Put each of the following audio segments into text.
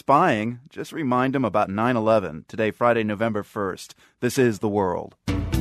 spying, just remind them about 9/11, today, Friday, November 1st. This is The World.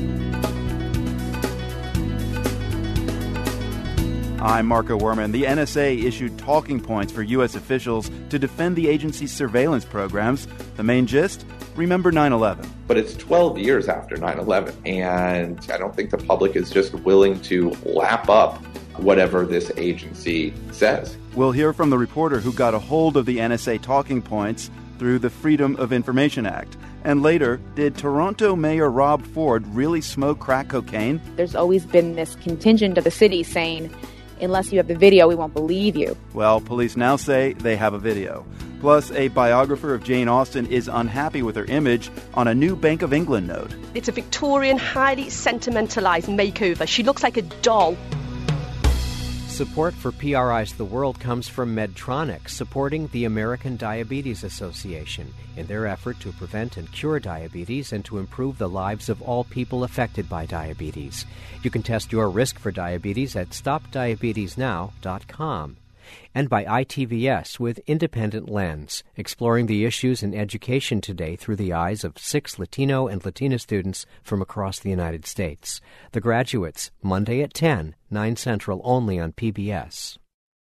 I'm Marco Werman. The NSA issued talking points for U.S. officials to defend the agency's surveillance programs. The main gist? Remember 9/11. But it's 12 years after 9/11, and I don't think the public is just willing to lap up whatever this agency says. We'll hear from the reporter who got a hold of the NSA talking points through the Freedom of Information Act. And later, did Toronto Mayor Rob Ford really smoke crack cocaine? There's always been this contingent of the city saying, unless you have the video, we won't believe you. Well, police now say they have a video. Plus, a biographer of Jane Austen is unhappy with her image on a new Bank of England note. It's a Victorian, highly sentimentalized makeover. She looks like a doll. Support for PRI's The World comes from Medtronic, supporting the American Diabetes Association in their effort to prevent and cure diabetes and to improve the lives of all people affected by diabetes. You can test your risk for diabetes at StopDiabetesNow.com. And by ITVS with Independent Lens, exploring the issues in education today through the eyes of 6 Latino and Latina students from across the United States. The Graduates, Monday at 10, 9 Central, only on PBS.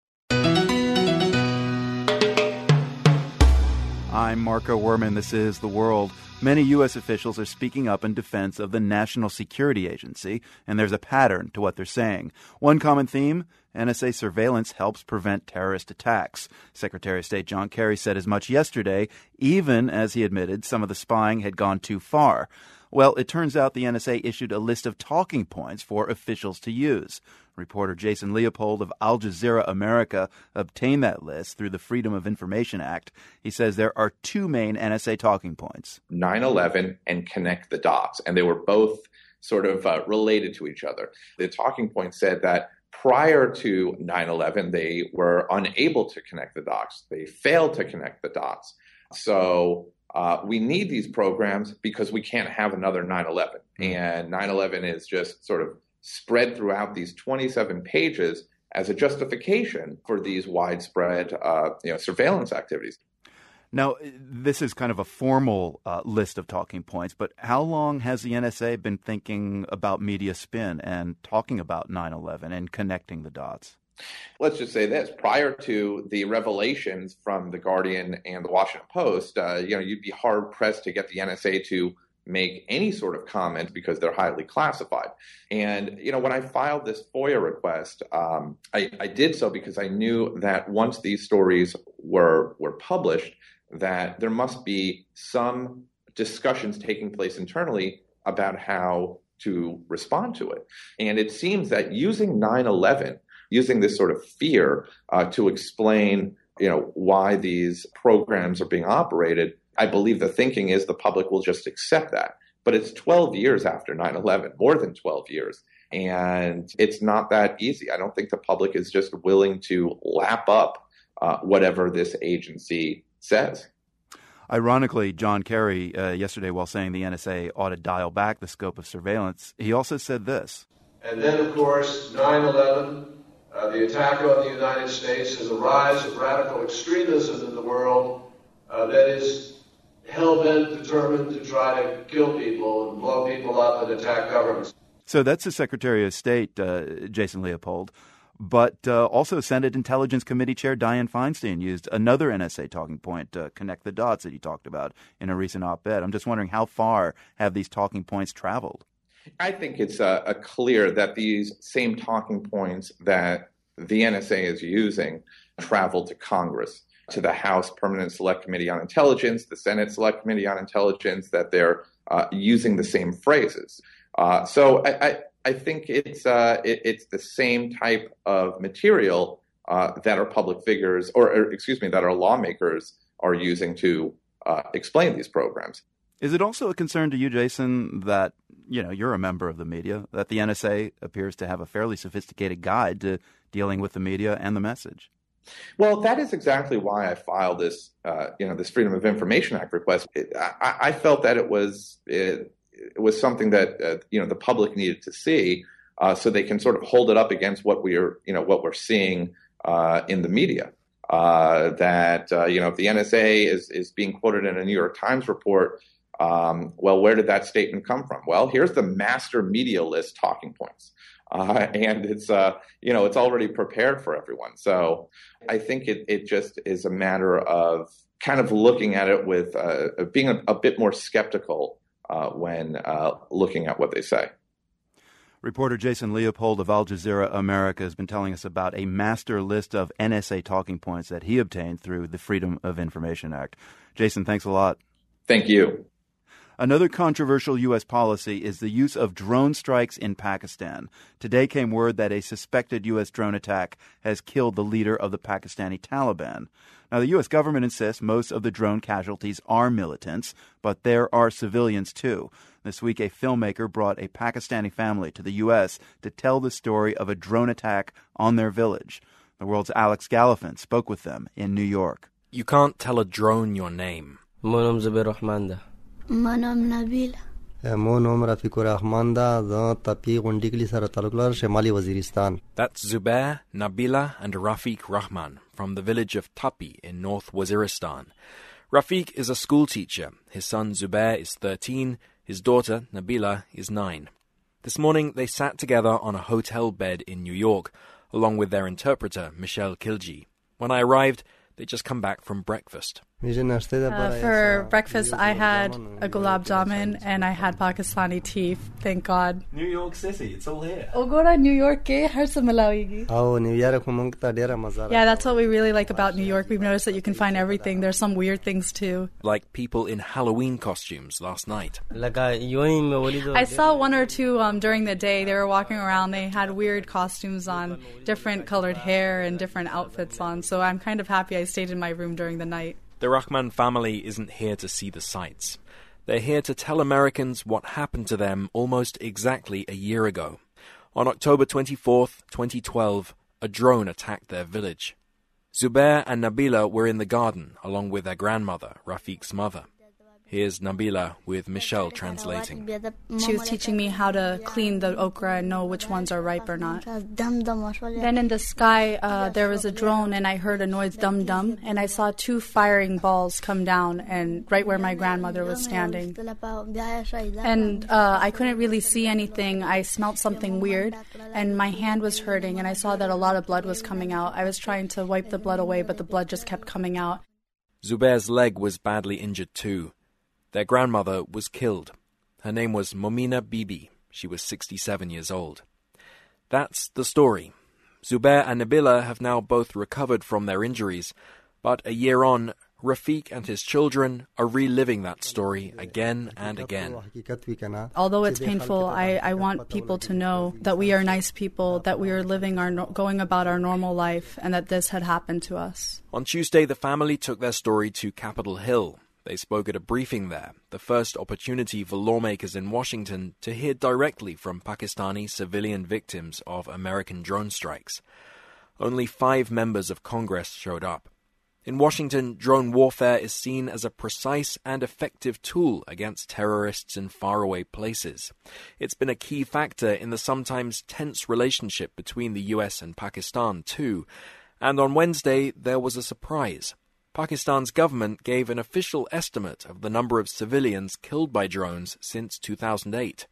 I'm Marco Werman. This is The World. Many U.S. officials are speaking up in defense of the National Security Agency, and there's a pattern to what they're saying. One common theme: NSA surveillance helps prevent terrorist attacks. Secretary of State John Kerry said as much yesterday, even as he admitted some of the spying had gone too far. Well, it turns out the NSA issued a list of talking points for officials to use. Reporter Jason Leopold of Al Jazeera America obtained that list through the Freedom of Information Act. He says there are 2 main NSA talking points: 9/11 and connect the dots. And they were both sort of related to each other. The talking point said that prior to 9/11, they were unable to connect the dots. They failed to connect the dots. So we need these programs because we can't have another 9/11. And 9/11 is just sort of spread throughout these 27 pages as a justification for these widespread surveillance activities. Now, this is kind of a formal list of talking points, but how long has the NSA been thinking about media spin and talking about 9/11 and connecting the dots? Let's just say this. Prior to the revelations from The Guardian and The Washington Post, you'd be hard-pressed to get the NSA to make any sort of comment because they're highly classified. And, when I filed this FOIA request, I did so because I knew that once these stories were published, that there must be some discussions taking place internally about how to respond to it. And it seems that using 9/11, using this sort of fear to explain, why these programs are being operated, I believe the thinking is the public will just accept that. But it's 12 years after 9/11, more than 12 years. And it's not that easy. I don't think the public is just willing to lap up whatever this agency says. Ironically, John Kerry, yesterday, while saying the NSA ought to dial back the scope of surveillance, he also said this. And then, of course, 9/11, the attack on the United States, is a rise of radical extremism in the world that is hell-bent, determined to try to kill people and blow people up and attack governments. So that's the Secretary of State, Jason Leopold. But also Senate Intelligence Committee Chair Dianne Feinstein used another NSA talking point to connect the dots that he talked about in a recent op-ed. I'm just wondering, how far have these talking points traveled? I think it's clear that these same talking points that the NSA is using traveled to Congress, to the House Permanent Select Committee on Intelligence, the Senate Select Committee on Intelligence, that they're using the same phrases. So I think it's the same type of material that our public figures, that our lawmakers are using to explain these programs. Is it also a concern to you, Jason, that you're a member of the media, that the NSA appears to have a fairly sophisticated guide to dealing with the media and the message? Well, that is exactly why I filed this, this Freedom of Information Act request. I felt that it was something that the public needed to see, so they can sort of hold it up against what we're seeing in the media. that, if the NSA is being quoted in a New York Times report, well, where did that statement come from? Well, here's the master media list talking points. And it's already prepared for everyone. So I think it just is a matter of kind of looking at it with being a bit more skeptical when looking at what they say. Reporter Jason Leopold of Al Jazeera America has been telling us about a master list of NSA talking points that he obtained through the Freedom of Information Act. Jason, thanks a lot. Thank you. Another controversial U.S. policy is the use of drone strikes in Pakistan. Today came word that a suspected U.S. drone attack has killed the leader of the Pakistani Taliban. Now, the U.S. government insists most of the drone casualties are militants, but there are civilians too. This week, a filmmaker brought a Pakistani family to the U.S. to tell the story of a drone attack on their village. The World's Alex Gallafent spoke with them in New York. You can't tell a drone your name. My name's Zubair Rahman. My name's Nabila. That's Zubair, Nabila and Rafiq Rahman from the village of Tapi in North Waziristan. Rafiq is a school teacher. His son Zubair is 13. His daughter Nabila is 9. This morning they sat together on a hotel bed in New York, along with their interpreter Michelle Kilji. When I arrived, they'd just come back from breakfast. For breakfast, I had a gulab jamun and I had Pakistani tea, thank God. New York City, it's all here. Ogora New York ke har se milawegi. Yeah, that's what we really like about New York. We've noticed that you can find everything. There's some weird things too. Like people in Halloween costumes last night. I saw one or two during the day. They were walking around. They had weird costumes on, different colored hair and different outfits on. So I'm kind of happy I stayed in my room during the night. The Rahman family isn't here to see the sights. They're here to tell Americans what happened to them almost exactly a year ago. On October 24th, 2012, a drone attacked their village. Zubair and Nabila were in the garden, along with their grandmother, Rafiq's mother. Here's Nabila with Michelle translating. She was teaching me how to clean the okra and know which ones are ripe or not. Then in the sky, there was a drone and I heard a noise, dum dum, and I saw 2 firing balls come down and right where my grandmother was standing. And I couldn't really see anything. I smelled something weird and my hand was hurting and I saw that a lot of blood was coming out. I was trying to wipe the blood away, but the blood just kept coming out. Zubair's leg was badly injured too. Their grandmother was killed. Her name was Momina Bibi. She was 67 years old. That's the story. Zubair and Nabila have now both recovered from their injuries, but a year on, Rafiq and his children are reliving that story again and again. Although it's painful, I want people to know that we are nice people, that we are going about our normal life, and that this had happened to us. On Tuesday, the family took their story to Capitol Hill. They spoke at a briefing there, the first opportunity for lawmakers in Washington to hear directly from Pakistani civilian victims of American drone strikes. Only 5 members of Congress showed up. In Washington, drone warfare is seen as a precise and effective tool against terrorists in faraway places. It's been a key factor in the sometimes tense relationship between the US and Pakistan, too. And on Wednesday, there was a surprise. Pakistan's government gave an official estimate of the number of civilians killed by drones since 2008.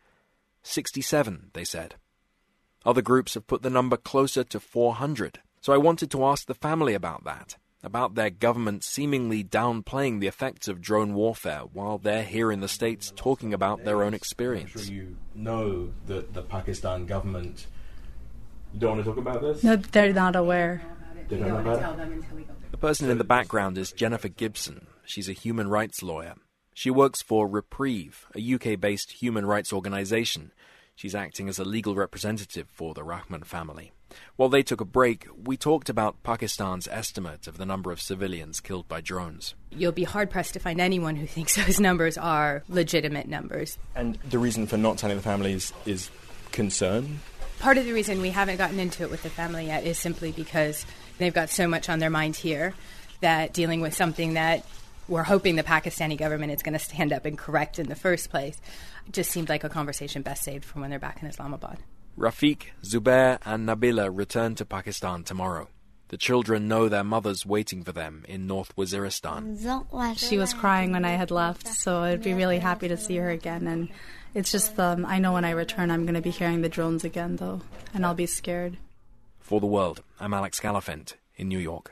67, they said. Other groups have put the number closer to 400. So I wanted to ask the family about that, about their government seemingly downplaying the effects of drone warfare while they're here in the States talking about their own experience. I'm sure you know that the Pakistan government... You don't want to talk about this? No, they're not aware. They don't know about it? The person in the background is Jennifer Gibson. She's a human rights lawyer. She works for Reprieve, a UK-based human rights organization. She's acting as a legal representative for the Rahman family. While they took a break, we talked about Pakistan's estimate of the number of civilians killed by drones. You'll be hard-pressed to find anyone who thinks those numbers are legitimate numbers. And the reason for not telling the families is concern? Part of the reason we haven't gotten into it with the family yet is simply because they've got so much on their mind here that dealing with something that we're hoping the Pakistani government is going to stand up and correct in the first place just seemed like a conversation best saved for when they're back in Islamabad. Rafiq, Zubair and Nabila return to Pakistan tomorrow. The children know their mother's waiting for them in North Waziristan. She was crying when I had left, so I'd be really happy to see her again. And it's just, I know when I return I'm going to be hearing the drones again, though, and I'll be scared. For The World, I'm Alex Gallafent in New York.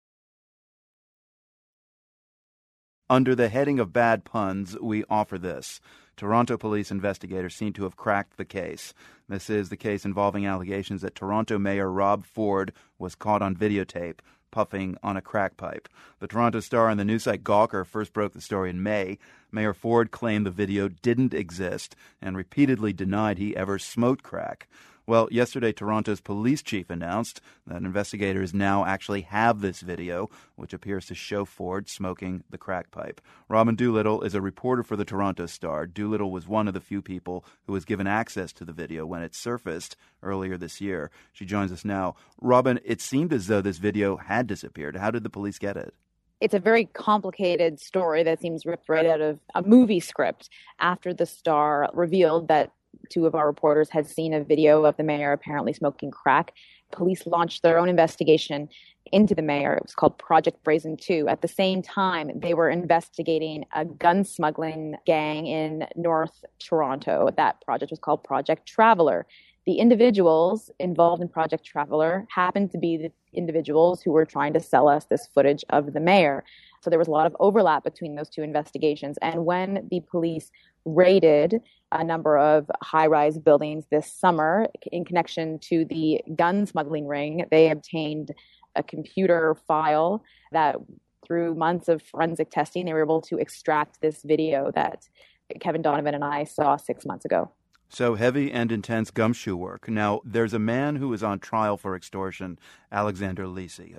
Under the heading of bad puns, we offer this. Toronto police investigators seem to have cracked the case. This is the case involving allegations that Toronto Mayor Rob Ford was caught on videotape puffing on a crack pipe. The Toronto Star and the news site Gawker first broke the story in May. Mayor Ford claimed the video didn't exist and repeatedly denied he ever smoked crack. Well, yesterday, Toronto's police chief announced that investigators now actually have this video, which appears to show Ford smoking the crack pipe. Robin Doolittle is a reporter for the Toronto Star. Doolittle was one of the few people who was given access to the video when it surfaced earlier this year. She joins us now. Robin, it seemed as though this video had disappeared. How did the police get it? It's a very complicated story that seems ripped right out of a movie script after the Star revealed that two of our reporters had seen a video of the mayor apparently smoking crack. Police launched their own investigation into the mayor. It was called Project Brazen 2. At the same time, they were investigating a gun smuggling gang in North Toronto. That project was called Project Traveler. The individuals involved in Project Traveler happened to be the individuals who were trying to sell us this footage of the mayor. So there was a lot of overlap between those two investigations. And when the police raided a number of high-rise buildings this summer in connection to the gun smuggling ring, they obtained a computer file that through months of forensic testing, they were able to extract this video that Kevin Donovan and I saw 6 months ago. So heavy and intense gumshoe work. Now, there's a man who is on trial for extortion, Alexander Lisi.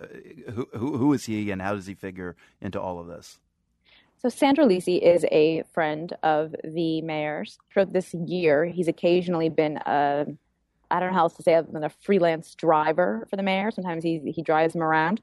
Who is he and how does he figure into all of this? So Sandro Lisi is a friend of the mayor's. Throughout this year, he's occasionally been I don't know how else to say other than a freelance driver for the mayor. Sometimes he drives him around.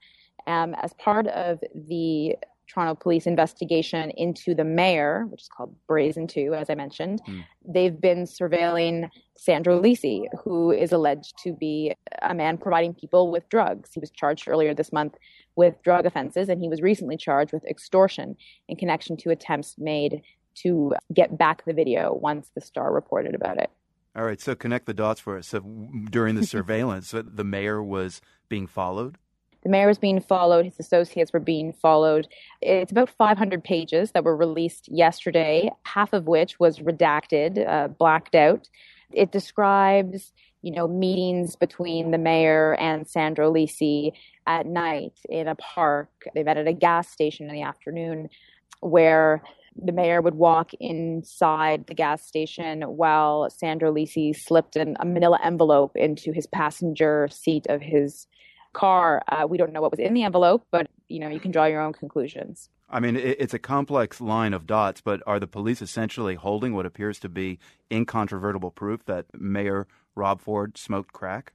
As part of the Toronto police investigation into the mayor, which is called Brazen 2, as I mentioned, they've been surveilling Sandro Lisi, who is alleged to be a man providing people with drugs. He was charged earlier this month with drug offenses, and he was recently charged with extortion in connection to attempts made to get back the video once the Star reported about it. All right, so connect the dots for us. So during the surveillance, the mayor was being followed? The mayor was being followed. His associates were being followed. It's about 500 pages that were released yesterday, half of which was redacted, blacked out. It describes, meetings between the mayor and Sandro Lisi at night in a park. They met at a gas station in the afternoon where the mayor would walk inside the gas station while Sandro Lisi slipped a manila envelope into his passenger seat of his car. We don't know what was in the envelope, but, you can draw your own conclusions. I mean, it's a complex line of dots, but are the police essentially holding what appears to be incontrovertible proof that Mayor Rob Ford smoked crack?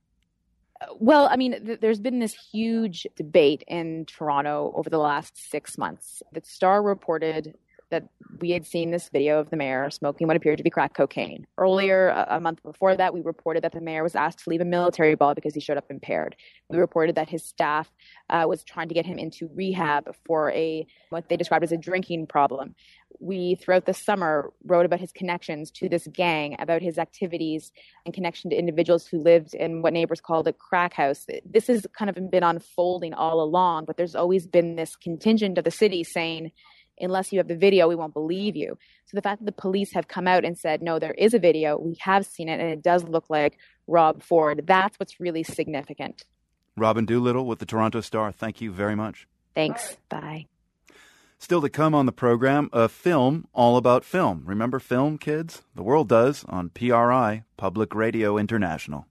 Well, I mean, there's been this huge debate in Toronto over the last 6 months. The Star reported that we had seen this video of the mayor smoking what appeared to be crack cocaine. Earlier, a month before that, we reported that the mayor was asked to leave a military ball because he showed up impaired. We reported that his staff was trying to get him into rehab for what they described as a drinking problem. We, throughout the summer, wrote about his connections to this gang, about his activities in connection to individuals who lived in what neighbors called a crack house. This has kind of been unfolding all along, but there's always been this contingent of the city saying, unless you have the video, we won't believe you. So the fact that the police have come out and said, no, there is a video, we have seen it, and it does look like Rob Ford, that's what's really significant. Robin Doolittle with the Toronto Star, thank you very much. Thanks. Bye. Still to come on the program, a film all about film. Remember film, kids? The world does on PRI, Public Radio International.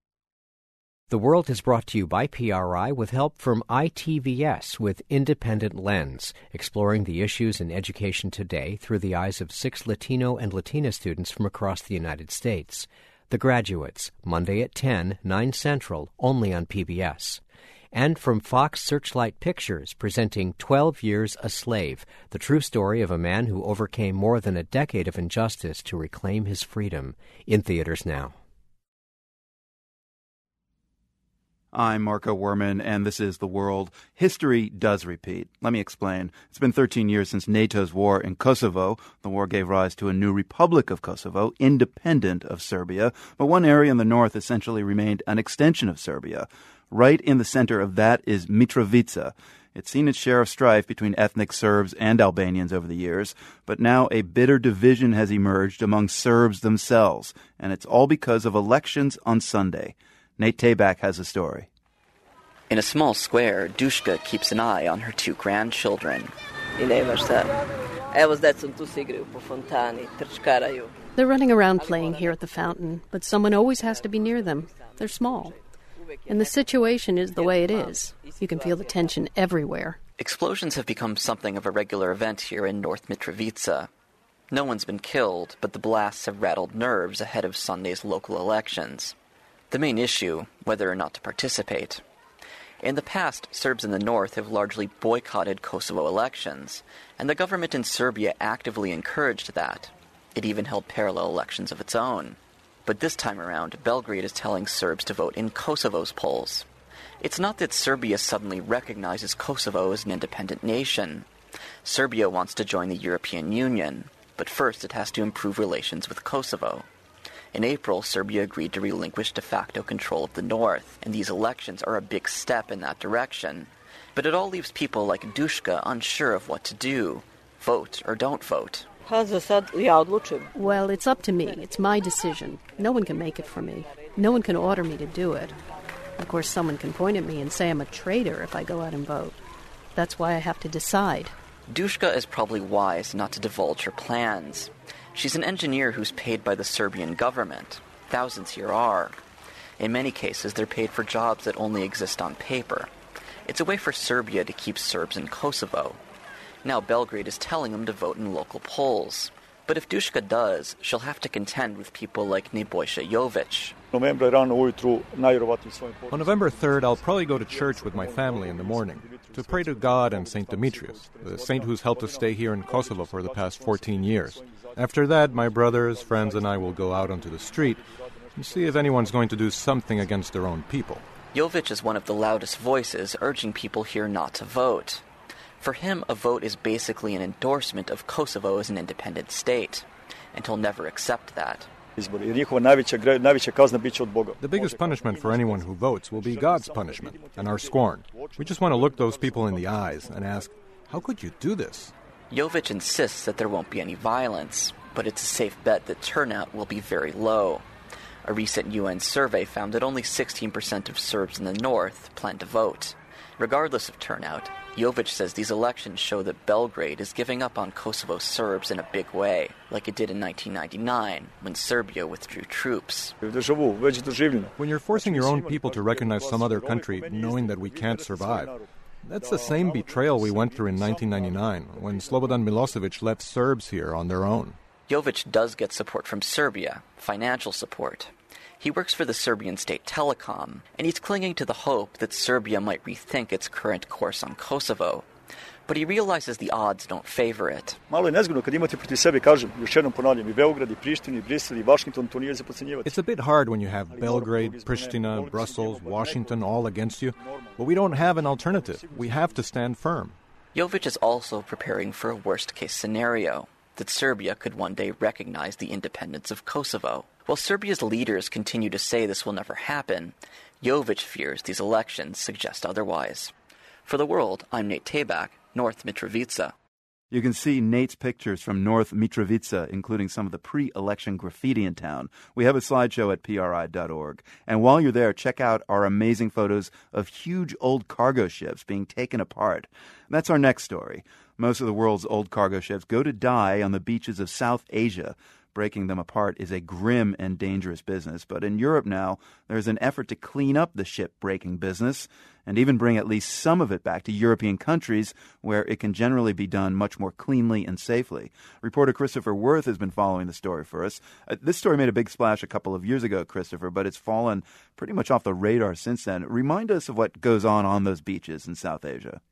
The World is brought to you by PRI with help from ITVS with Independent Lens, exploring the issues in education today through the eyes of 6 Latino and Latina students from across the United States. The Graduates, Monday at 10, 9 Central, only on PBS. And from Fox Searchlight Pictures, presenting 12 Years a Slave, the true story of a man who overcame more than a decade of injustice to reclaim his freedom. In theaters now. I'm Marco Werman, and this is The World. History does repeat. Let me explain. It's been 13 years since NATO's war in Kosovo. The war gave rise to a new Republic of Kosovo, independent of Serbia. But one area in the north essentially remained an extension of Serbia. Right in the center of that is Mitrovica. It's seen its share of strife between ethnic Serbs and Albanians over the years, but now a bitter division has emerged among Serbs themselves, and it's all because of elections on Sunday. Nate Tabak has a story. In a small square, Dushka keeps an eye on her two grandchildren. They're running around playing here at the fountain, but someone always has to be near them. They're small. And the situation is the way it is. You can feel the tension everywhere. Explosions have become something of a regular event here in North Mitrovica. No one's been killed, but the blasts have rattled nerves ahead of Sunday's local elections. The main issue, whether or not to participate. In the past, Serbs in the north have largely boycotted Kosovo elections, and the government in Serbia actively encouraged that. It even held parallel elections of its own. But this time around, Belgrade is telling Serbs to vote in Kosovo's polls. It's not that Serbia suddenly recognizes Kosovo as an independent nation. Serbia wants to join the European Union, but first it has to improve relations with Kosovo. In April, Serbia agreed to relinquish de facto control of the north, and these elections are a big step in that direction. But it all leaves people like Dushka unsure of what to do. Vote or don't vote. Well, it's up to me. It's my decision. No one can make it for me. No one can order me to do it. Of course, someone can point at me and say I'm a traitor if I go out and vote. That's why I have to decide. Dushka is probably wise not to divulge her plans. She's an engineer who's paid by the Serbian government. Thousands here are. In many cases, they're paid for jobs that only exist on paper. It's a way for Serbia to keep Serbs in Kosovo. Now Belgrade is telling them to vote in local polls. But if Dushka does, she'll have to contend with people like Nebojša Jović. On November 3rd, I'll probably go to church with my family in the morning to pray to God and St. Demetrius, the saint who's helped us stay here in Kosovo for the past 14 years. After that, my brothers, friends, and I will go out onto the street and see if anyone's going to do something against their own people. Jović is one of the loudest voices urging people here not to vote. For him, a vote is basically an endorsement of Kosovo as an independent state, and he'll never accept that. The biggest punishment for anyone who votes will be God's punishment and our scorn. We just want to look those people in the eyes and ask, how could you do this? Jović insists that there won't be any violence, but it's a safe bet that turnout will be very low. A recent UN survey found that only 16% of Serbs in the north plan to vote. Regardless of turnout, Jović says these elections show that Belgrade is giving up on Kosovo Serbs in a big way, like it did in 1999, when Serbia withdrew troops. When you're forcing your own people to recognize some other country, knowing that we can't survive, that's the same betrayal we went through in 1999, when Slobodan Milosevic left Serbs here on their own. Jović does get support from Serbia, financial support. He works for the Serbian state telecom, and he's clinging to the hope that Serbia might rethink its current course on Kosovo. But he realizes the odds don't favor it. It's a bit hard when you have Belgrade, Pristina, Brussels, Washington all against you, but we don't have an alternative. We have to stand firm. Jović is also preparing for a worst-case scenario, that Serbia could one day recognize the independence of Kosovo. While Serbia's leaders continue to say this will never happen, Jović fears these elections suggest otherwise. For The World, I'm Nate Tabak, North Mitrovica. You can see Nate's pictures from North Mitrovica, including some of the pre-election graffiti in town. We have a slideshow at PRI.org. And while you're there, check out our amazing photos of huge old cargo ships being taken apart. That's our next story. Most of the world's old cargo ships go to die on the beaches of South Asia. Breaking them apart is a grim and dangerous business. But in Europe now, there's an effort to clean up the ship-breaking business and even bring at least some of it back to European countries where it can generally be done much more cleanly and safely. Reporter Christopher Worth has been following the story for us. This story made a big splash a couple of years ago, Christopher, but it's fallen pretty much off the radar since then. Remind us of what goes on those beaches in South Asia.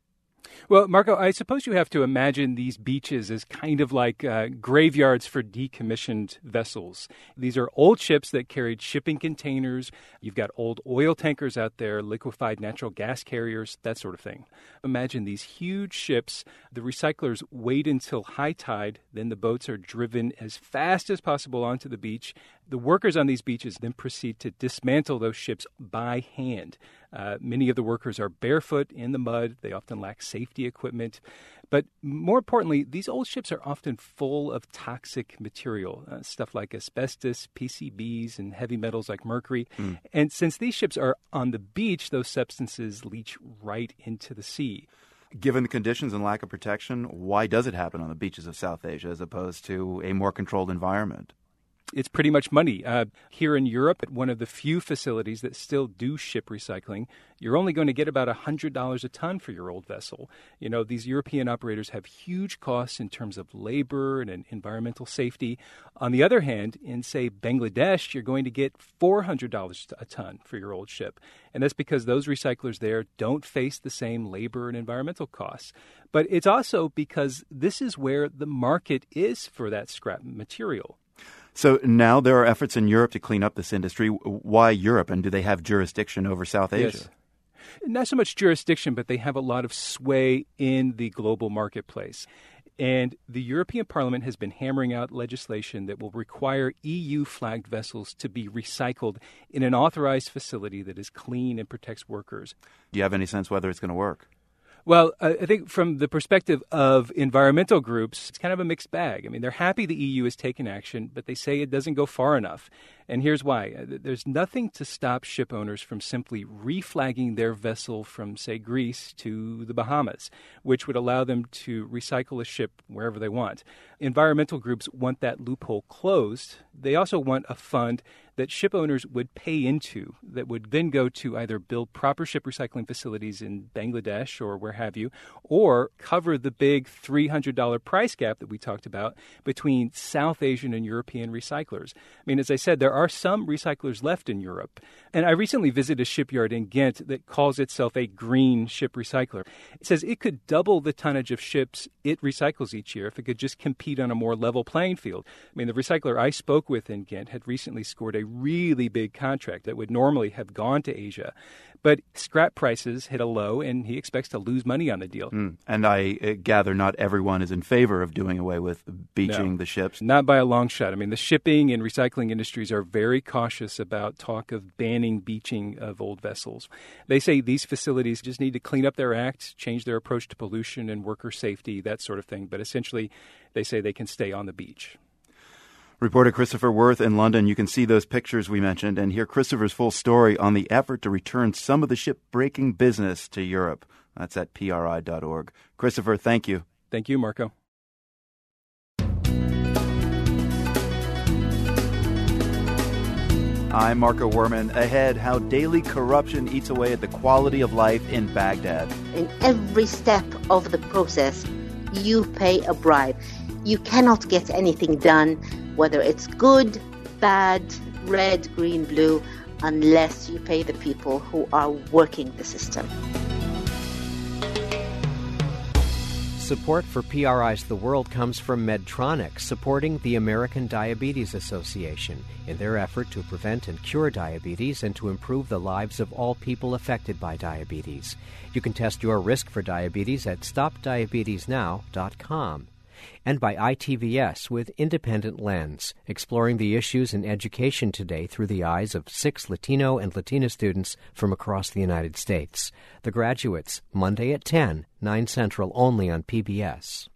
Well, Marco, I suppose you have to imagine these beaches as kind of like graveyards for decommissioned vessels. These are old ships that carried shipping containers. You've got old oil tankers out there, liquefied natural gas carriers, that sort of thing. Imagine these huge ships. The recyclers wait until high tide. Then the boats are driven as fast as possible onto the beach. The workers on these beaches then proceed to dismantle those ships by hand. Many of the workers are barefoot in the mud. They often lack safety equipment. But more importantly, these old ships are often full of toxic material, stuff like asbestos, PCBs, and heavy metals like mercury. And since these ships are on the beach, those substances leach right into the sea. Given the conditions and lack of protection, why does it happen on the beaches of South Asia as opposed to a more controlled environment? It's pretty much money. Here in Europe, at one of the few facilities that still do ship recycling, you're only going to get about $100 a ton for your old vessel. You know, these European operators have huge costs in terms of labor and environmental safety. On the other hand, in, say, Bangladesh, you're going to get $400 a ton for your old ship. And that's because those recyclers there don't face the same labor and environmental costs. But it's also because this is where the market is for that scrap material. So now there are efforts in Europe to clean up this industry. Why Europe, and do they have jurisdiction over South Asia? Yes. Not so much jurisdiction, but they have a lot of sway in the global marketplace. And the European Parliament has been hammering out legislation that will require EU-flagged vessels to be recycled in an authorized facility that is clean and protects workers. Do you have any sense whether it's going to work? Well, I think from the perspective of environmental groups, it's kind of a mixed bag. I mean, they're happy the EU has taken action, but they say it doesn't go far enough. And here's why. There's nothing to stop ship owners from simply reflagging their vessel from, say, Greece to the Bahamas, which would allow them to recycle a ship wherever they want. Environmental groups want that loophole closed. They also want a fund that ship owners would pay into that would then go to either build proper ship recycling facilities in Bangladesh or where have you, or cover the big $300 price gap that we talked about between South Asian and European recyclers. I mean, as I said, there are some recyclers left in Europe. And I recently visited a shipyard in Ghent that calls itself a green ship recycler. It says it could double the tonnage of ships it recycles each year if it could just compete on a more level playing field. I mean, the recycler I spoke with in Ghent had recently scored a really big contract that would normally have gone to Asia. But scrap prices hit a low, and he expects to lose money on the deal. And I gather not everyone is in favor of doing away with beaching the ships. Not by a long shot. I mean, the shipping and recycling industries are very cautious about talk of banning beaching of old vessels. They say these facilities just need to clean up their act, change their approach to pollution and worker safety, that sort of thing. But essentially, they say they can stay on the beach. Reporter Christopher Worth in London. You can see those pictures we mentioned and hear Christopher's full story on the effort to return some of the ship-breaking business to Europe. That's at PRI.org. Christopher, thank you. Thank you, Marco. I'm Marco Werman. Ahead, how daily corruption eats away at the quality of life in Baghdad. In every step of the process, you pay a bribe. You cannot get anything done, whether it's good, bad, red, green, blue, unless you pay the people who are working the system. Support for PRI's The World comes from Medtronic, supporting the American Diabetes Association in their effort to prevent and cure diabetes and to improve the lives of all people affected by diabetes. You can test your risk for diabetes at StopDiabetesNow.com. And by ITVS with Independent Lens, exploring the issues in education today through the eyes of 6 Latino and Latina students from across the United States. The Graduates, Monday at 10, 9 Central, only on PBS.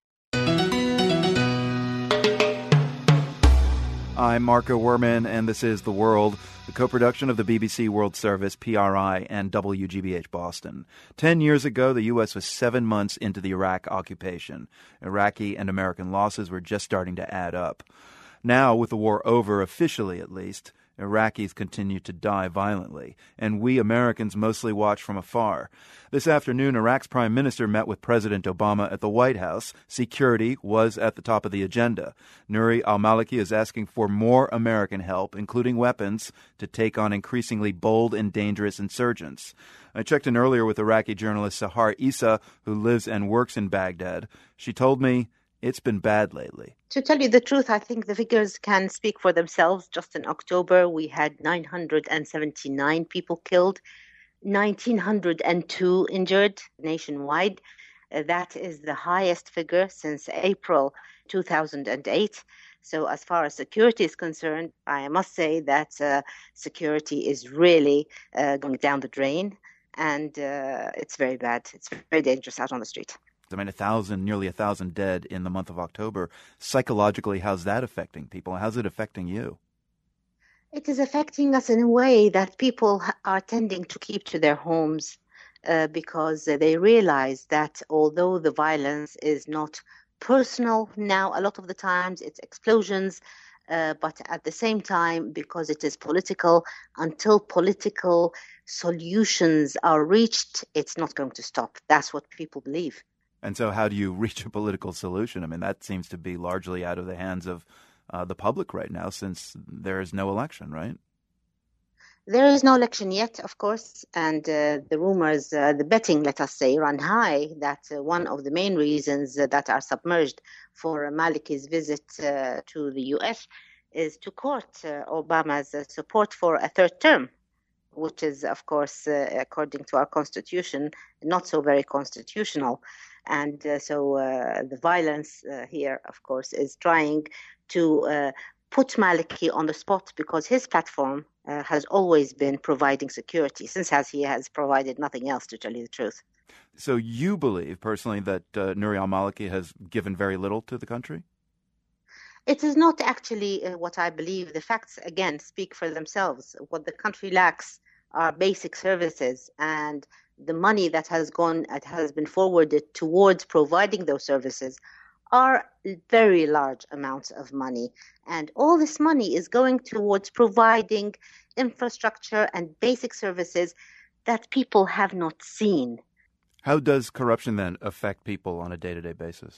I'm Marco Werman, and this is The World, the co-production of the BBC World Service, PRI, and WGBH Boston. 10 years ago, the U.S. was 7 months into the Iraq occupation. Iraqi and American losses were just starting to add up. Now, with the war over, officially at least, Iraqis continue to die violently, and we Americans mostly watch from afar. This afternoon, Iraq's prime minister met with President Obama at the White House. Security was at the top of the agenda. Nouri al-Maliki is asking for more American help, including weapons, to take on increasingly bold and dangerous insurgents. I checked in earlier with Iraqi journalist Sahar Issa, who lives and works in Baghdad. She told me it's been bad lately. To tell you the truth, I think the figures can speak for themselves. Just in October, we had 979 people killed, 1,902 injured nationwide. That is the highest figure since April 2008. So as far as security is concerned, I must say that security is really going down the drain, and it's very bad. It's very dangerous out on the street. I mean, nearly 1,000 dead in the month of October. Psychologically, how's that affecting people? How's it affecting you? It is affecting us in a way that people are tending to keep to their homes because they realize that although the violence is not personal now, a lot of the times it's explosions, but at the same time, because it is political, until political solutions are reached, it's not going to stop. That's what people believe. And so how do you reach a political solution? I mean, that seems to be largely out of the hands of the public right now, since there is no election, right? There is no election yet, of course, and the rumors, the betting, let us say, run high that one of the main reasons that are submerged for Maliki's visit to the U.S. is to court Obama's support for a third term, which is, of course, according to our constitution, not so very constitutional. And so the violence here, of course, is trying to put Maliki on the spot because his platform has always been providing security, since he has provided nothing else, to tell you the truth. So you believe personally that Nouri al-Maliki has given very little to the country? It is not actually what I believe. The facts, again, speak for themselves. What the country lacks are basic services, and the money that has been forwarded towards providing those services are very large amounts of money. And all this money is going towards providing infrastructure and basic services that people have not seen. How does corruption then affect people on a day-to-day basis?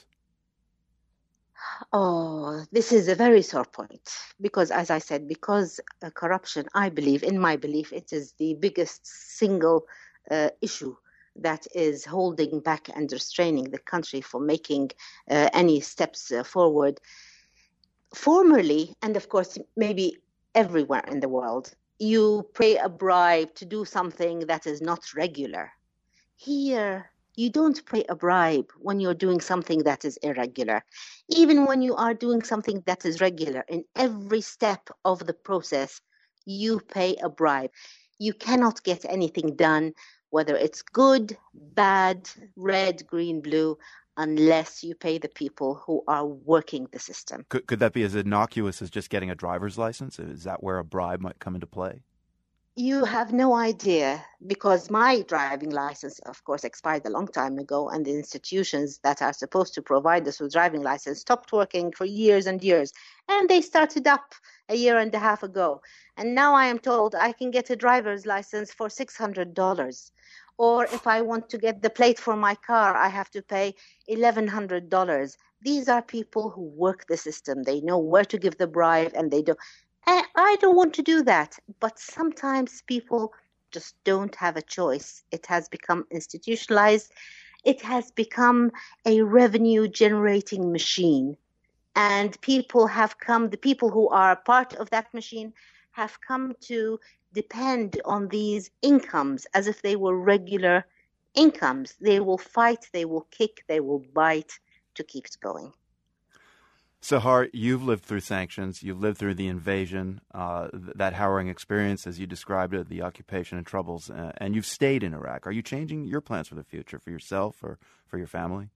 Oh, this is a very sore point because, as I said, corruption, I believe, in my belief, it is the biggest single issue that is holding back and restraining the country from making any steps forward. Formerly, and of course, maybe everywhere in the world, you pay a bribe to do something that is not regular. Here, you don't pay a bribe when you're doing something that is irregular. Even when you are doing something that is regular, in every step of the process, you pay a bribe. You cannot get anything done, whether it's good, bad, red, green, blue, unless you pay the people who are working the system. Could that be as innocuous as just getting a driver's license? Is that where a bribe might come into play? You have no idea, because my driving license, of course, expired a long time ago, and the institutions that are supposed to provide us with driving license stopped working for years and years. And they started up a year and a half ago. And now I am told I can get a driver's license for $600. Or if I want to get the plate for my car, I have to pay $1,100. These are people who work the system. They know where to give the bribe, and they don't. I don't want to do that, but sometimes people just don't have a choice. It has become institutionalized. It has become a revenue-generating machine. And the people who are part of that machine have come to depend on these incomes as if they were regular incomes. They will fight, they will kick, they will bite to keep it going. Sahar, you've lived through sanctions, you've lived through the invasion, that harrowing experience, as you described it, the occupation and troubles, and you've stayed in Iraq. Are you changing your plans for the future, for yourself or for your family?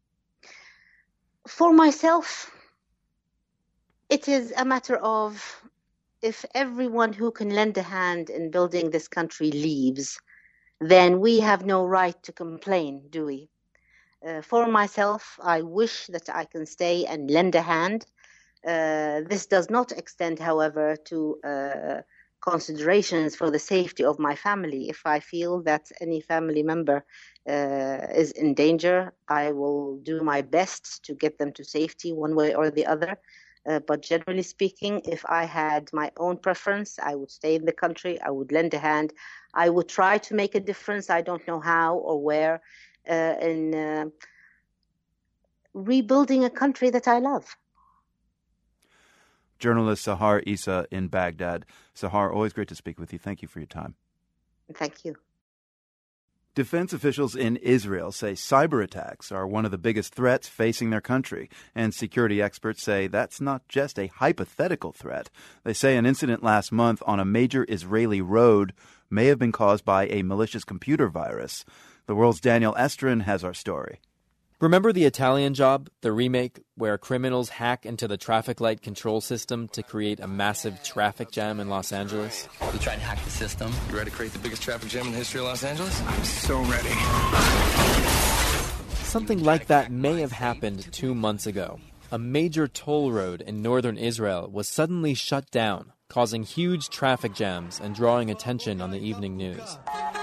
For myself, it is a matter of, if everyone who can lend a hand in building this country leaves, then we have no right to complain, do we? For myself, I wish that I can stay and lend a hand. This does not extend, however, to considerations for the safety of my family. If I feel that any family member is in danger, I will do my best to get them to safety one way or the other. But generally speaking, if I had my own preference, I would stay in the country. I would lend a hand. I would try to make a difference. I don't know how or where in rebuilding a country that I love. Journalist Sahar Issa in Baghdad. Sahar, always great to speak with you. Thank you for your time. Thank you. Defense officials in Israel say cyber attacks are one of the biggest threats facing their country, and security experts say that's not just a hypothetical threat. They say an incident last month on a major Israeli road may have been caused by a malicious computer virus. The World's Daniel Estrin has our story. Remember The Italian Job, the remake, where criminals hack into the traffic light control system to create a massive traffic jam in Los Angeles? We tried to hack the system. You ready to create the biggest traffic jam in the history of Los Angeles? I'm so ready. Something like that may have happened 2 months ago. A major toll road in northern Israel was suddenly shut down, causing huge traffic jams and drawing attention on the evening news.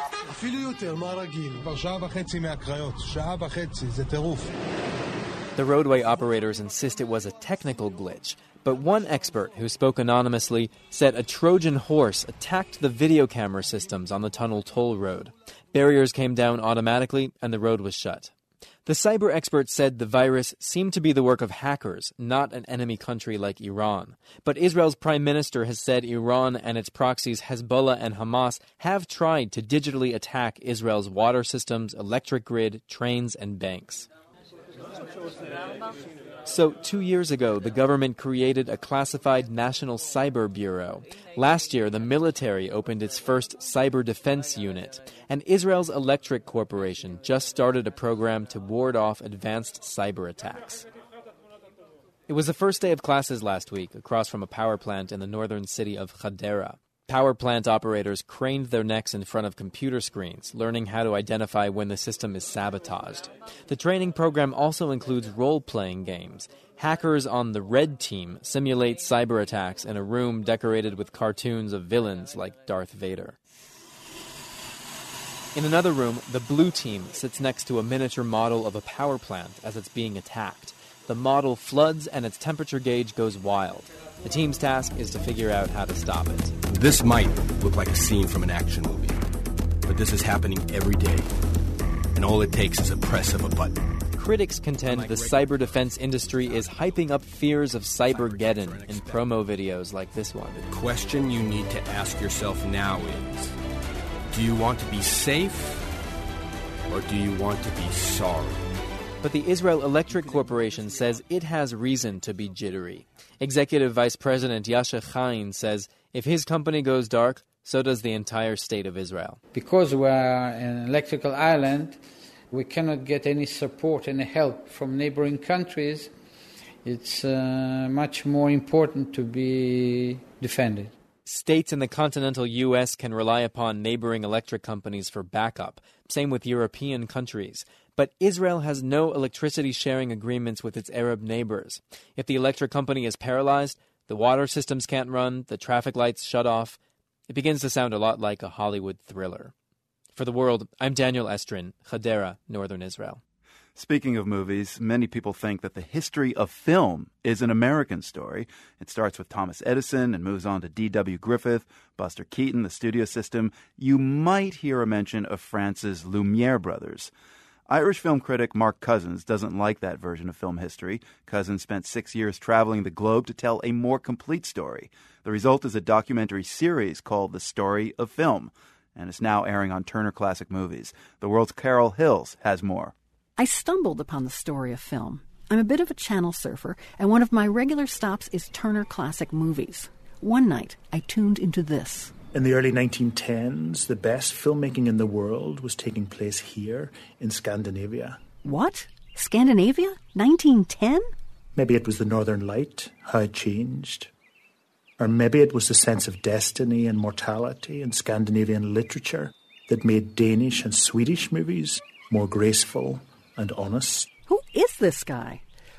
The roadway operators insist it was a technical glitch, but one expert who spoke anonymously said a Trojan horse attacked the video camera systems on the tunnel toll road. Barriers came down automatically and the road was shut. The cyber expert said the virus seemed to be the work of hackers, not an enemy country like Iran. But Israel's prime minister has said Iran and its proxies Hezbollah and Hamas have tried to digitally attack Israel's water systems, electric grid, trains, and banks. So 2 years ago, the government created a classified National Cyber Bureau. Last year, the military opened its first cyber defense unit. And Israel's Electric Corporation just started a program to ward off advanced cyber attacks. It was the first day of classes last week across from a power plant in the northern city of Hadera. Power plant operators craned their necks in front of computer screens, learning how to identify when the system is sabotaged. The training program also includes role-playing games. Hackers on the Red Team simulate cyber attacks in a room decorated with cartoons of villains like Darth Vader. In another room, the Blue Team sits next to a miniature model of a power plant as it's being attacked. The model floods and its temperature gauge goes wild. The team's task is to figure out how to stop it. This might look like a scene from an action movie, but this is happening every day, and all it takes is a press of a button. Critics contend the cyber defense industry is hyping up fears of Cybergeddon in promo videos like this one. The question you need to ask yourself now is, do you want to be safe, or do you want to be sorry? But the Israel Electric Corporation says it has reason to be jittery. Executive Vice President Yasha Chain says if his company goes dark, so does the entire state of Israel. Because we are an electrical island, we cannot get any support, any help from neighboring countries. It's much more important to be defended. States in the continental U.S. can rely upon neighboring electric companies for backup. Same with European countries. But Israel has no electricity sharing agreements with its Arab neighbors. If the electric company is paralyzed, the water systems can't run, the traffic lights shut off. It begins to sound a lot like a Hollywood thriller. For The World, I'm Daniel Estrin, Hadera, Northern Israel. Speaking of movies, many people think that the history of film is an American story. It starts with Thomas Edison and moves on to D.W. Griffith, Buster Keaton, the studio system. You might hear a mention of France's Lumiere brothers. Irish film critic Mark Cousins doesn't like that version of film history. Cousins spent 6 years traveling the globe to tell a more complete story. The result is a documentary series called The Story of Film, and it's now airing on Turner Classic Movies. The World's Carol Hills has more. I stumbled upon The Story of Film. I'm a bit of a channel surfer, and one of my regular stops is Turner Classic Movies. One night, I tuned into this. In the early 1910s, the best filmmaking in the world was taking place here in Scandinavia. What? Scandinavia? 1910? Maybe it was the Northern Light, how it changed. Or maybe it was the sense of destiny and mortality in Scandinavian literature that made Danish and Swedish movies more graceful and honest. Who is this guy?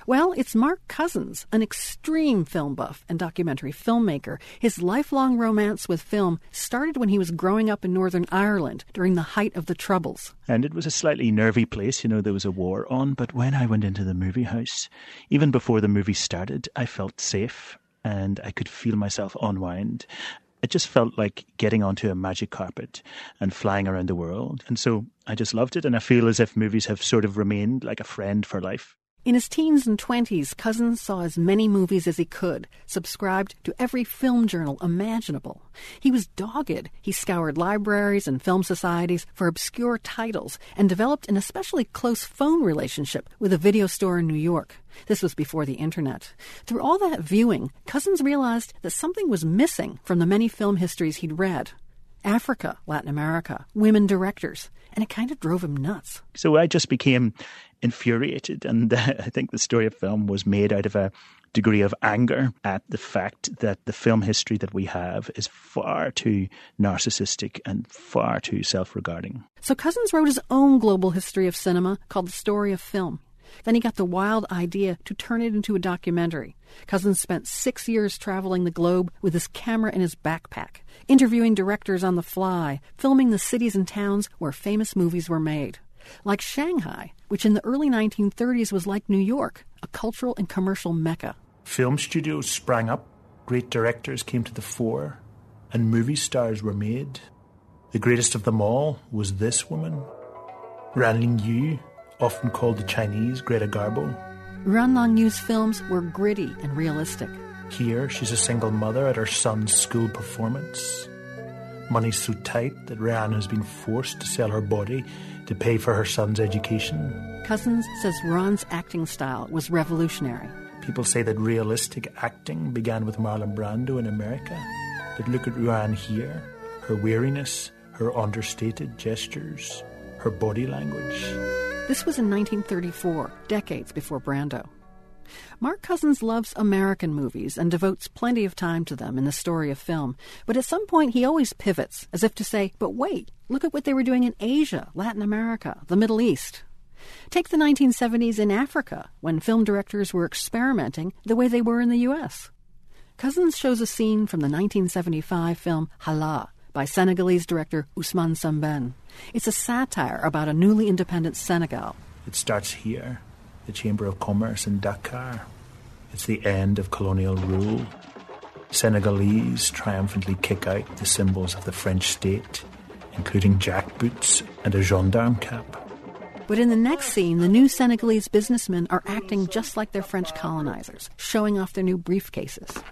Well, it's Mark Cousins, an extreme film buff and documentary filmmaker. His lifelong romance with film started when he was growing up in Northern Ireland during the height of the Troubles. And it was a slightly nervy place, there was a war on, but when I went into the movie house, even before the movie started, I felt safe and I could feel myself unwind. It just felt like getting onto a magic carpet and flying around the world. And so I just loved it, and I feel as if movies have sort of remained like a friend for life. In his teens and 20s, Cousins saw as many movies as he could, subscribed to every film journal imaginable. He was dogged. He scoured libraries and film societies for obscure titles and developed an especially close phone relationship with a video store in New York. This was before the internet. Through all that viewing, Cousins realized that something was missing from the many film histories he'd read. Africa, Latin America, women directors, and it kind of drove him nuts. So I just became infuriated, and I think the story of film was made out of a degree of anger at the fact that the film history that we have is far too narcissistic and far too self-regarding. So Cousins wrote his own global history of cinema called The Story of Film. Then he got the wild idea to turn it into a documentary. Cousins spent 6 years traveling the globe with his camera in his backpack, interviewing directors on the fly, filming the cities and towns where famous movies were made. Like Shanghai, which in the early 1930s was like New York, a cultural and commercial mecca. Film studios sprang up, great directors came to the fore, and movie stars were made. The greatest of them all was this woman, Ranling Yu, often called the Chinese Greta Garbo. Ranlang Yu's films were gritty and realistic. Here, she's a single mother at her son's school performance. Money's so tight that Rihanna has been forced to sell her body to pay for her son's education. Cousins says Ron's acting style was revolutionary. People say that realistic acting began with Marlon Brando in America. But look at Rihanna here. Her weariness, her understated gestures, her body language. This was in 1934, decades before Brando. Mark Cousins loves American movies and devotes plenty of time to them in The Story of Film. But at some point he always pivots, as if to say, but wait, look at what they were doing in Asia, Latin America, the Middle East. Take the 1970s in Africa, when film directors were experimenting the way they were in the U.S. Cousins shows a scene from the 1975 film Hala by Senegalese director Ousmane Sembène. It's a satire about a newly independent Senegal. It starts here, the Chamber of Commerce in Dakar. It's the end of colonial rule. Senegalese triumphantly kick out the symbols of the French state, including jackboots and a gendarme cap. But in the next scene, the new Senegalese businessmen are acting just like their French colonizers, showing off their new briefcases.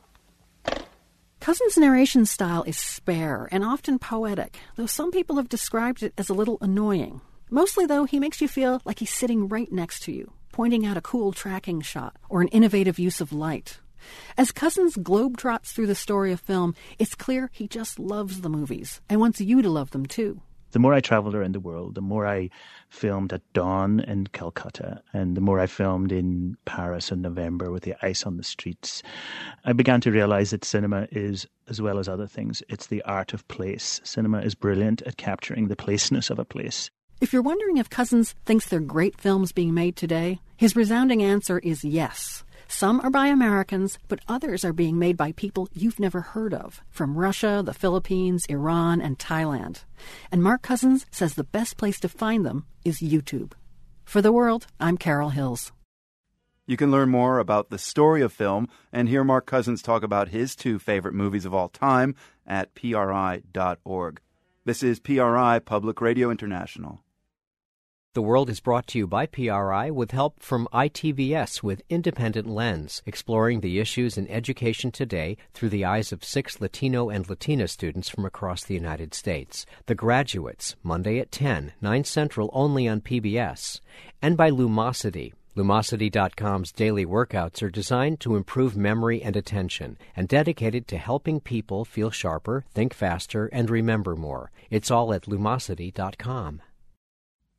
Cousins' narration style is spare and often poetic, though some people have described it as a little annoying. Mostly, though, he makes you feel like he's sitting right next to you, pointing out a cool tracking shot or an innovative use of light. As Cousins globetrots through the story of film, it's clear he just loves the movies and wants you to love them too. The more I traveled around the world, the more I filmed at dawn in Calcutta, and the more I filmed in Paris in November with the ice on the streets, I began to realize that cinema is, as well as other things, it's the art of place. Cinema is brilliant at capturing the placeness of a place. If you're wondering if Cousins thinks there are great films being made today, his resounding answer is yes. Some are by Americans, but others are being made by people you've never heard of, from Russia, the Philippines, Iran, and Thailand. And Mark Cousins says the best place to find them is YouTube. For The World, I'm Carol Hills. You can learn more about The Story of Film and hear Mark Cousins talk about his 2 favorite movies of all time at PRI.org. This is PRI Public Radio International. The World is brought to you by PRI with help from ITVS with Independent Lens, exploring the issues in education today through the eyes of 6 Latino and Latina students from across the United States. The Graduates, Monday at 10, 9 Central, only on PBS. And by Lumosity. Lumosity.com's daily workouts are designed to improve memory and attention and dedicated to helping people feel sharper, think faster, and remember more. It's all at Lumosity.com.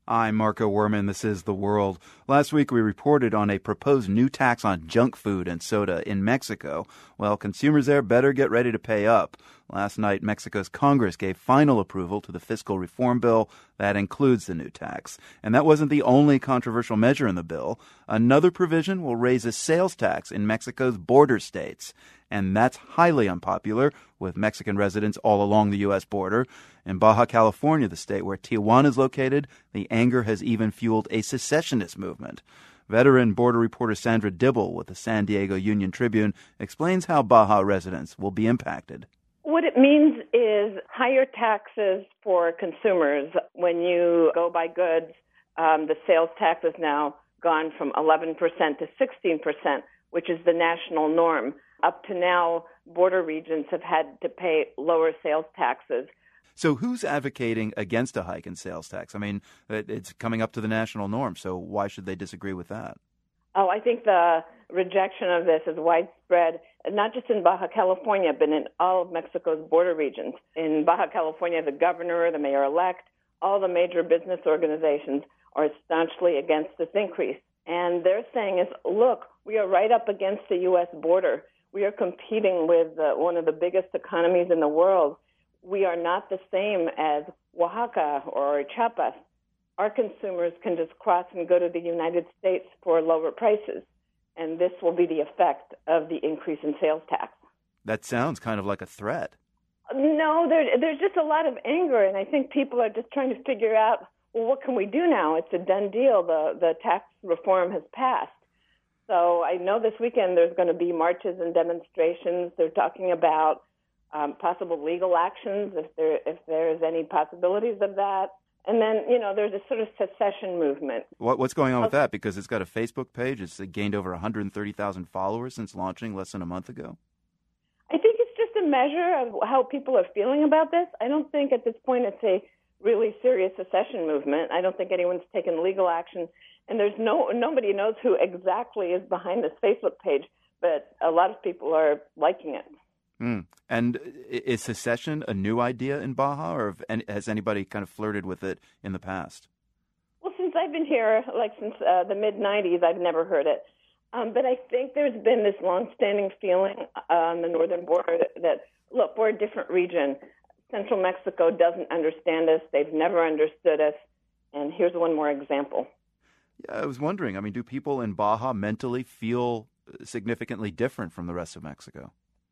I'm Marco Werman. This is The World. Last week we reported on a proposed new tax on junk food and soda in Mexico. Well, consumers there better get ready to pay up. Last night, Mexico's Congress gave final approval to the fiscal reform bill that includes the new tax. And that wasn't the only controversial measure in the bill. Another provision will raise a sales tax in Mexico's border states. And that's highly unpopular with Mexican residents all along the U.S. border. In Baja California, the state where Tijuana is located, the anger has even fueled a secessionist movement. Veteran border reporter Sandra Dibble with the San Diego Union-Tribune explains how Baja residents will be impacted. What it means is higher taxes for consumers. When you go buy goods, the sales tax has now gone from 11% to 16%, which is the national norm. Up to now, border regions have had to pay lower sales taxes. So who's advocating against a hike in sales tax? I mean, it's coming up to the national norm, so why should they disagree with that? Oh, I think the rejection of this is widespread, not just in Baja California, but in all of Mexico's border regions. In Baja California, the governor, the mayor-elect, all the major business organizations are staunchly against this increase. And they're saying is, look, we are right up against the U.S. border. We are competing with one of the biggest economies in the world. We are not the same as Oaxaca or Chiapas. Our consumers can just cross and go to the United States for lower prices, and this will be the effect of the increase in sales tax. That sounds kind of like a threat. No, there's just a lot of anger, and I think people are just trying to figure out, well, what can we do now? It's a done deal. The tax reform has passed. So I know this weekend there's going to be marches and demonstrations. They're talking about possible legal actions if there's any possibilities of that. And then, there's a sort of secession movement. What's going on with that? Because it's got a Facebook page. It's gained over 130,000 followers since launching less than a month ago. I think it's just a measure of how people are feeling about this. I don't think at this point it's a really serious secession movement. I don't think anyone's taken legal action. And there's nobody knows who exactly is behind this Facebook page, but a lot of people are liking it. And is secession a new idea in Baja, or has anybody kind of flirted with it in the past? Well, since I've been here, since the mid-'90s, I've never heard it. But I think there's been this longstanding feeling on the northern border that, look, we're a different region. Central Mexico doesn't understand us. They've never understood us. And here's one more example. Yeah, I was wondering, do people in Baja mentally feel significantly different from the rest of Mexico?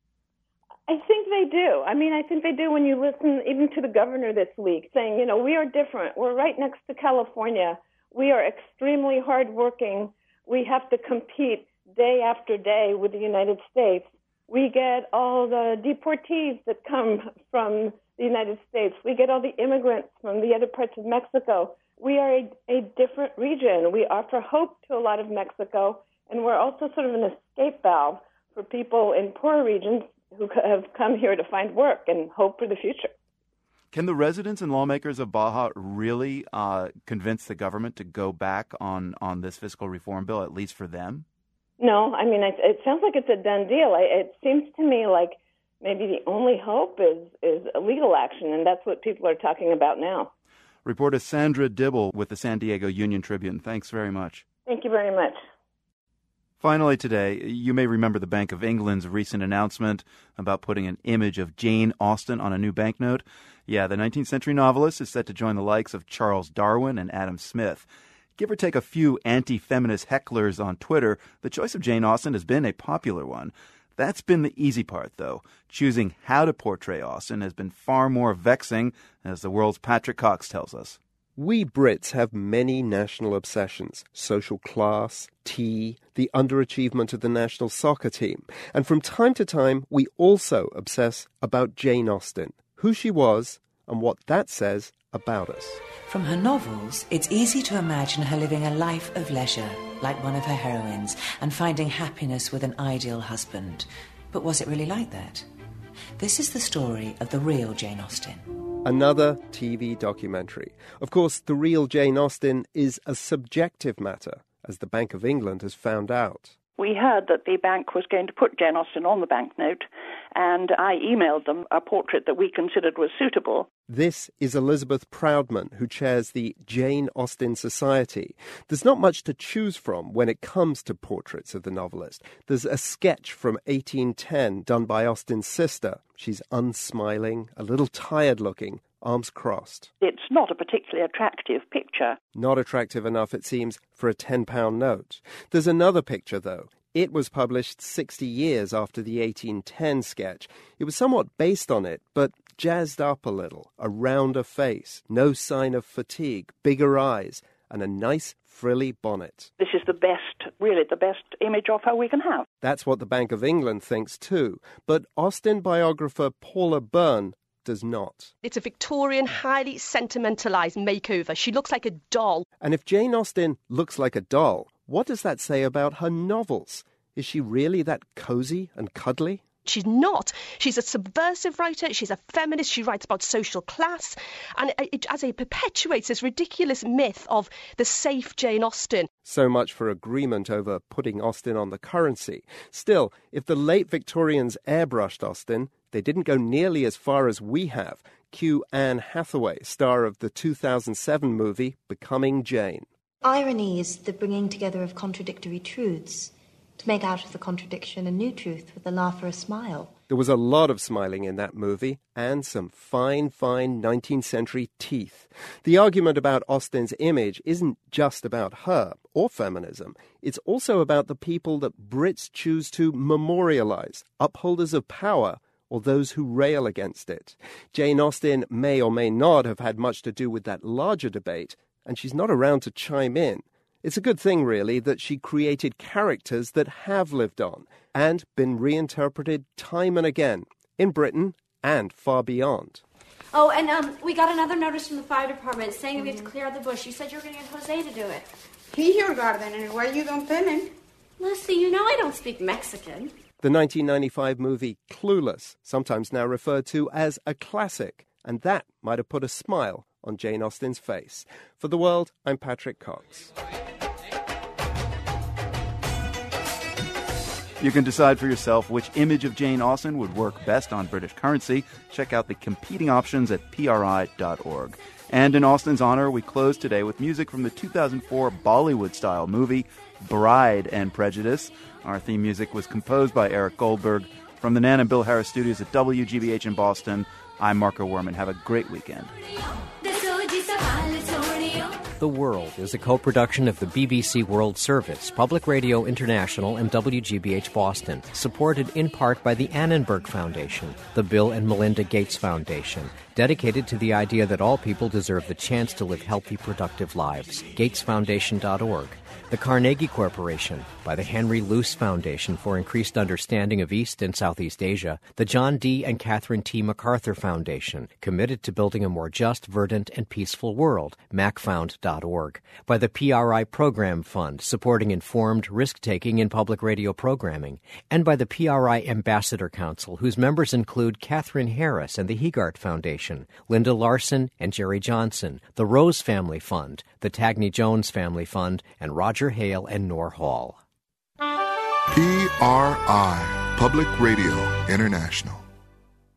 I think they do. I think they do when you listen even to the governor this week saying, we are different. We're right next to California. We are extremely hardworking. We have to compete day after day with the United States. We get all the deportees that come from the United States. We get all the immigrants from the other parts of Mexico. We are a different region. We offer hope to a lot of Mexico, and we're also sort of an escape valve for people in poor regions who have come here to find work and hope for the future. Can the residents and lawmakers of Baja really convince the government to go back on this fiscal reform bill, at least for them? No, it sounds like it's a done deal. It seems to me like maybe the only hope is legal action, and that's what people are talking about now. Reporter Sandra Dibble with the San Diego Union-Tribune. Thanks very much. Thank you very much. Finally today, you may remember the Bank of England's recent announcement about putting an image of Jane Austen on a new banknote. Yeah, the 19th century novelist is set to join the likes of Charles Darwin and Adam Smith. Give or take a few anti-feminist hecklers on Twitter, the choice of Jane Austen has been a popular one. That's been the easy part, though. Choosing how to portray Austen has been far more vexing, as the world's Patrick Cox tells us. We Brits have many national obsessions: social class, tea, the underachievement of the national soccer team. And from time to time, we also obsess about Jane Austen, who she was, and what that says about us. From her novels, it's easy to imagine her living a life of leisure, like one of her heroines, and finding happiness with an ideal husband. But was it really like that? This is the story of the real Jane Austen. Another TV documentary. Of course, the real Jane Austen is a subjective matter, as the Bank of England has found out. We heard that the bank was going to put Jane Austen on the banknote, and I emailed them a portrait that we considered was suitable. This is Elizabeth Proudman, who chairs the Jane Austen Society. There's not much to choose from when it comes to portraits of the novelist. There's a sketch from 1810 done by Austen's sister. She's unsmiling, a little tired-looking, arms crossed. It's not a particularly attractive picture. Not attractive enough, it seems, for a £10 note. There's another picture, though. It was published 60 years after the 1810 sketch. It was somewhat based on it, but jazzed up a little. A rounder face, no sign of fatigue, bigger eyes, and a nice frilly bonnet. This is the best image of her we can have. That's what the Bank of England thinks too. But Austen biographer Paula Byrne does not. It's a Victorian, highly sentimentalised makeover. She looks like a doll. And if Jane Austen looks like a doll, what does that say about her novels? Is she really that cosy and cuddly? She's not. She's a subversive writer. She's a feminist. She writes about social class. And it perpetuates this ridiculous myth of the safe Jane Austen. So much for agreement over putting Austen on the currency. Still, if the late Victorians airbrushed Austen, they didn't go nearly as far as we have. Cue Anne Hathaway, star of the 2007 movie Becoming Jane. Irony is the bringing together of contradictory truths, to make out of the contradiction a new truth with a laugh or a smile. There was a lot of smiling in that movie, and some fine 19th century teeth. The argument about Austen's image isn't just about her or feminism. It's also about the people that Brits choose to memorialize, upholders of power, or those who rail against it. Jane Austen may or may not have had much to do with that larger debate, and she's not around to chime in. It's a good thing, really, that she created characters that have lived on and been reinterpreted time and again, in Britain and far beyond. Oh, and we got another notice from the fire department saying that we have to clear out the bush. You said you were going to get Jose to do it. He's your garden, and where you don't fit in? Leslie, you know I don't speak Mexican. The 1995 movie Clueless, sometimes now referred to as a classic, and that might have put a smile on Jane Austen's face. For The World, I'm Patrick Cox. You can decide for yourself which image of Jane Austen would work best on British currency. Check out the competing options at PRI.org. And in Austen's honor, we close today with music from the 2004 Bollywood-style movie Bride and Prejudice. Our theme music was composed by Eric Goldberg. From the Nan and Bill Harris studios at WGBH in Boston, I'm Marco Werman. Have a great weekend. The World is a co-production of the BBC World Service, Public Radio International, and WGBH Boston, supported in part by the Annenberg Foundation, the Bill and Melinda Gates Foundation, dedicated to the idea that all people deserve the chance to live healthy, productive lives. GatesFoundation.org. The Carnegie Corporation, by the Henry Luce Foundation for Increased Understanding of East and Southeast Asia, the John D. and Catherine T. MacArthur Foundation, committed to building a more just, verdant, and peaceful world, macfound.org, by the PRI Program Fund, supporting informed risk-taking in public radio programming, and by the PRI Ambassador Council, whose members include Catherine Harris and the Hegart Foundation, Linda Larson and Jerry Johnson, the Rose Family Fund, the Tagney Jones Family Fund, and Roger Hale and Nor Hall. PRI, Public Radio International.